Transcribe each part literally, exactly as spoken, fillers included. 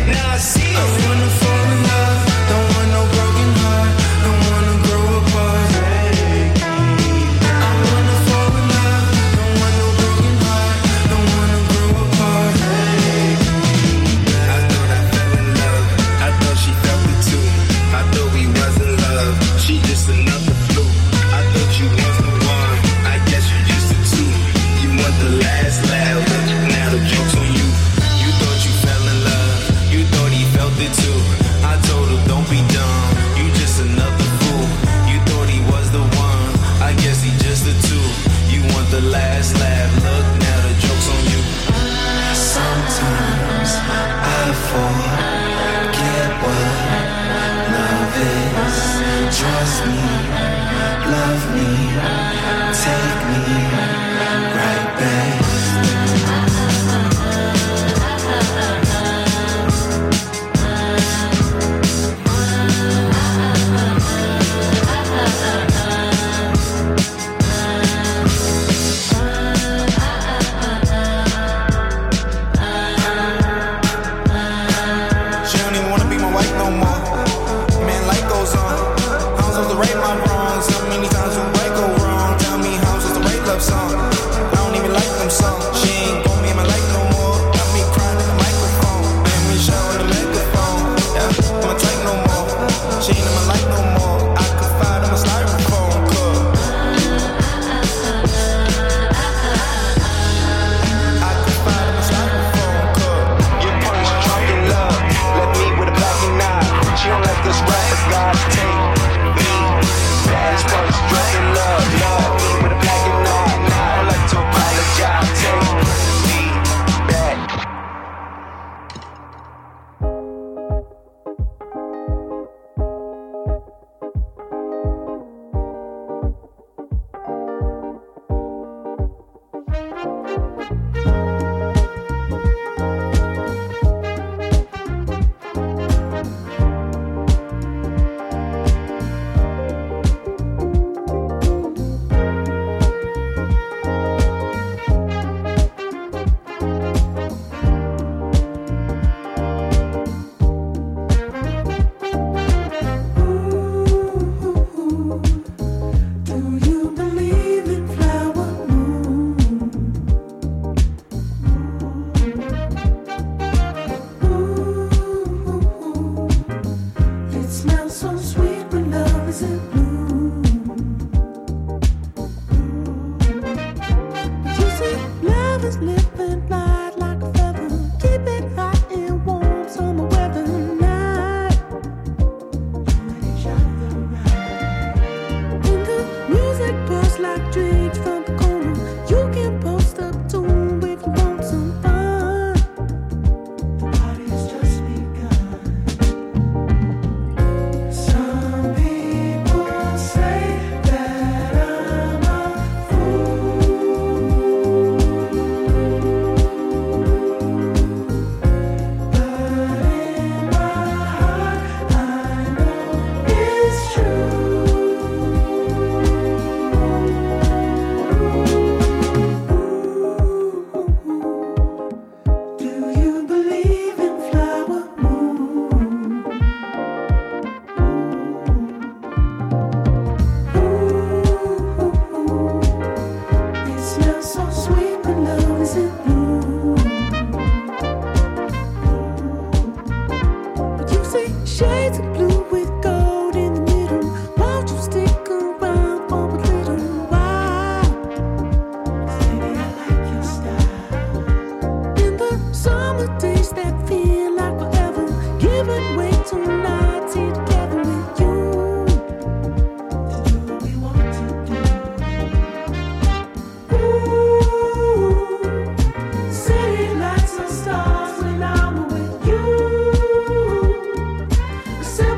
Now I see it. I wanna fall in love, don't want no broken heart, don't wanna grow apart. I wanna fall in love, don't want no broken heart, don't wanna grow apart. I thought I fell in love, I thought she felt it too. I thought we was in love, she just another fluke. I thought you was the one, I guess you just the two. You want the last laugh, now the joke's on you. You thought you fell in love, you thought he felt it too. I told him don't be dumb, you just another fool. You thought he was the one, I guess he just the two. You want the last laugh, look now the joke's on you. Sometimes I forget what love is. Trust me, love me, take me right back. She don't even wanna be my wife no more. Man, life goes on. I'm supposed to right my wrongs. So many times when right go wrong. Tell me how I'm supposed to write love song. I don't even like them songs. She ain't gon' be in my life no more. Got me crying in the microphone. Made me shout in the megaphone. Yeah, I'm a type no more. She ain't in my life no more. I confide in my styrofoam cup. I confide in my styrofoam cup. Get punched drunk in love. Left me with a black and eye. She don't let this rappers guys take me. Last punch drunk in love. Love me with a black and eye. Now I don't like to apologize. Take me back. Stars when I'm with you. Simple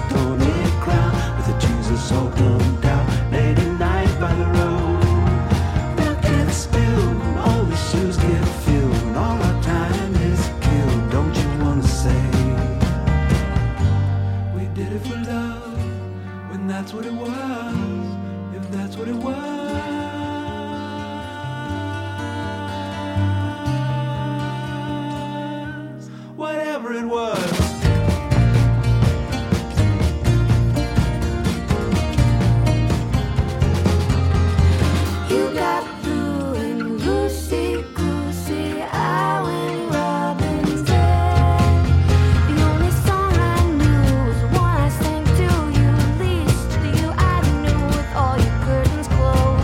thorny crown with a Jesus all blown down. Late at night by the road, milk gets spilled, all the shoes get filled, and all our time is killed. Don't you wanna say we did it for love when that's what it was? If that's what it was. Whatever it was. You got blue and loosey goosey. I went robin's head. The only song I knew was the one I sang to you. Least to you I knew with all your curtains closed.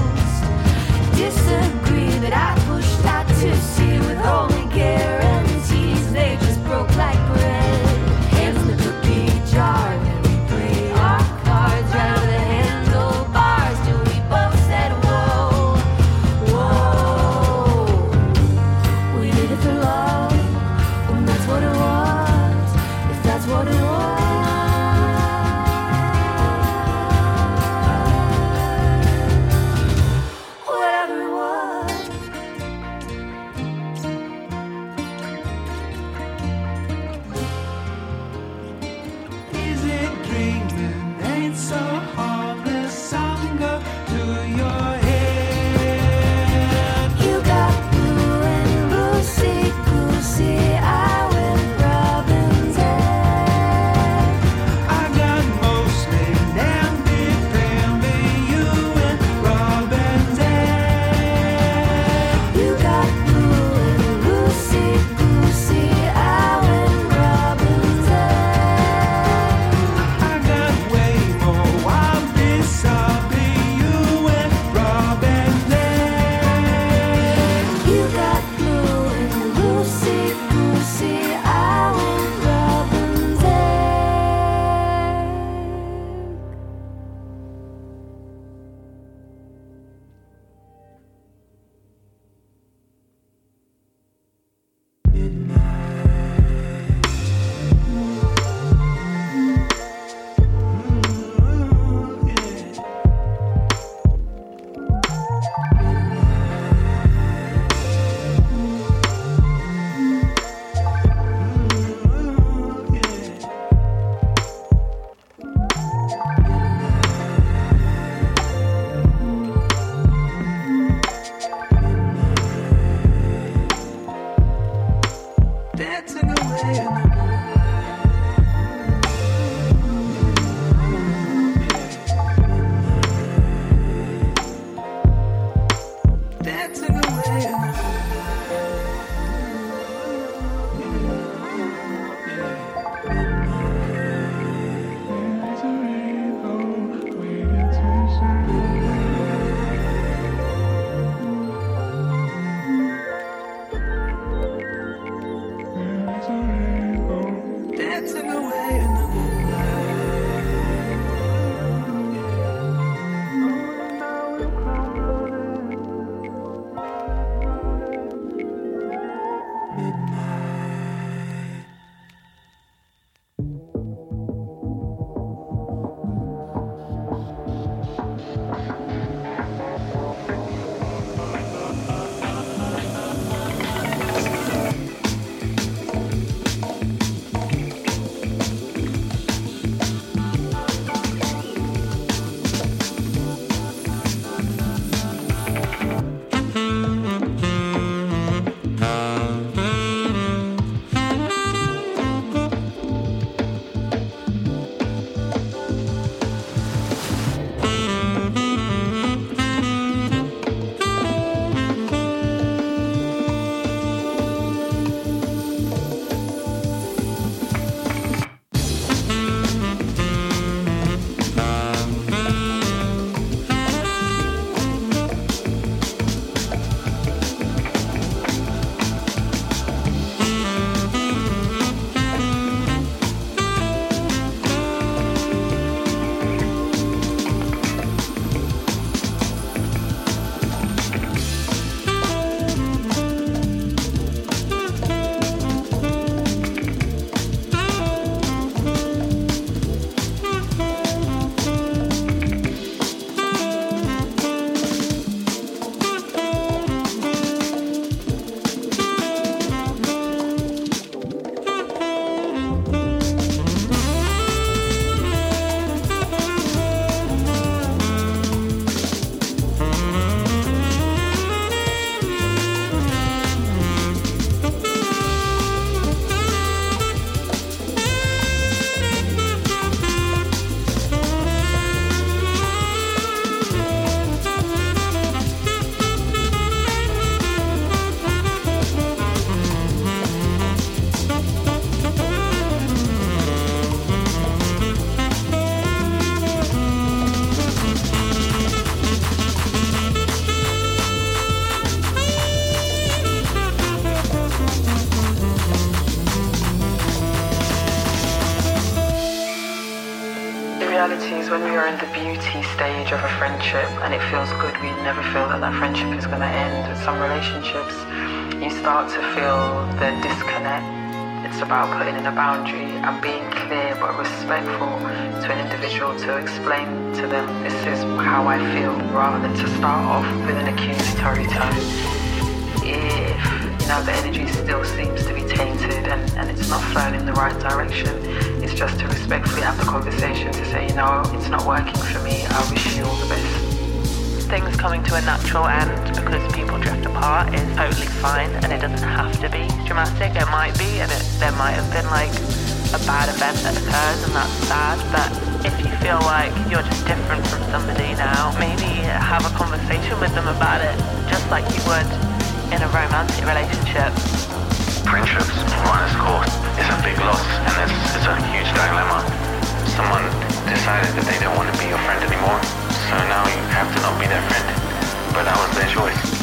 reality is when we are in the beauty stage of a friendship and it feels good, we never feel that that friendship is going to end. With some relationships, you start to feel the disconnect. It's about putting in a boundary and being clear but respectful to an individual to explain to them this is how I feel, rather than to start off with an accusatory tone. If you know the energy still seems to be tainted and, and it's not flowing in the right direction, it's just to respectfully have the conversation to say, you know, it's not working for me, I wish you all the best. Things coming to a natural end because people drift apart is totally fine, and it doesn't have to be dramatic. It might be, and it, there might have been like a bad event that occurs, and that's sad. But if you feel like you're just different from somebody now, maybe have a conversation with them about it, just like you would in a romantic relationship. Friendships run its course. It's a big loss, and it's, it's a huge dilemma. Someone decided that they don't want to be your friend anymore, so now you have to not be their friend. But that was their choice.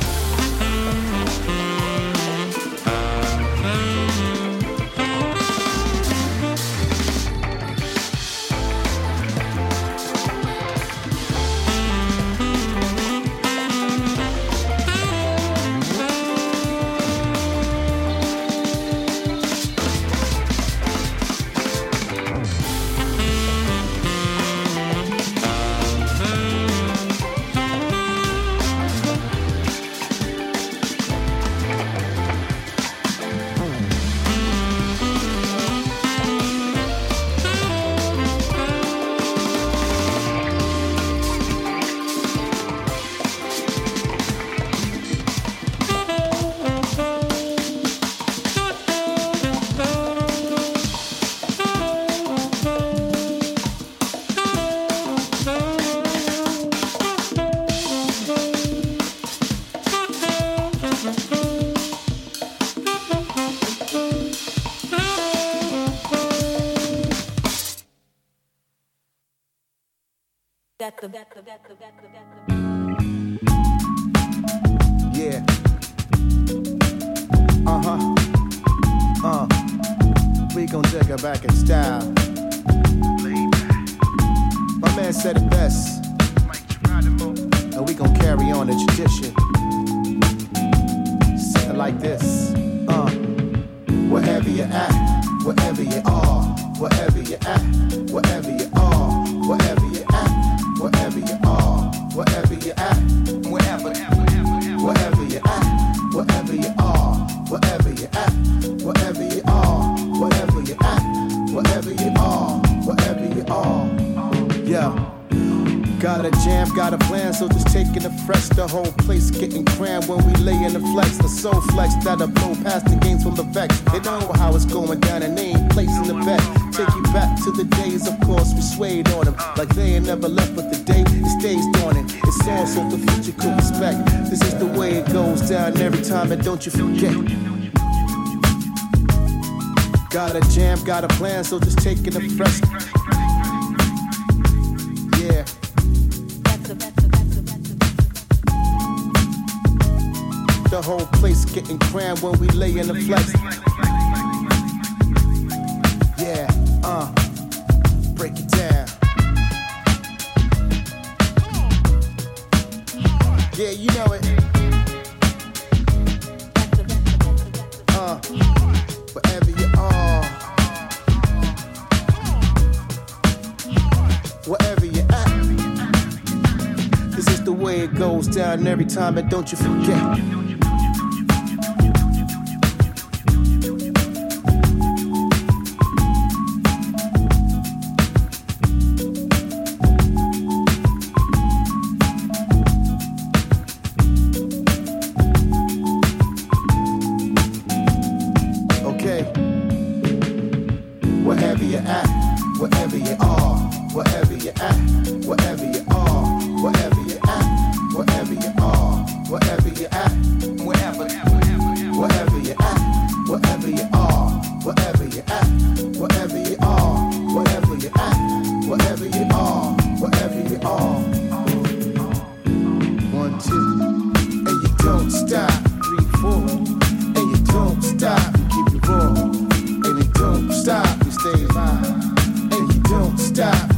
Yeah. Uh-huh. Uh. We gon' take her back in style. My man said it best. And we gon' carry on the tradition. Say it like this. Uh. Wherever you're at, wherever you are, wherever you're at, wherever you are, wherever you're at, wherever you are, wherever you're at, wherever, wherever you're at, wherever you are, wherever you're at, wherever you are, wherever you're at, wherever you are, wherever you are. Yeah. Got a jam, got a plan, so just taking the fresh. The whole place getting crammed when we lay in the flex. The soul flex that'll blow past the games from the vex. They know how it's going down and they ain't placing the bet. Take you back to the days, of course, we swayed on them. Like they ain't never left, but the day it stays dawning. It's all so the future could respect. This is the way it goes down every time, and don't you forget. Got a jam, got a plan, so just taking the fresh. Yeah. The whole place getting crammed when we lay in the flex. Yeah, uh, break it down. Yeah, you know it. Uh, wherever you are, wherever you're at. This is the way it goes down every time, and don't you forget. Wherever you are, wherever you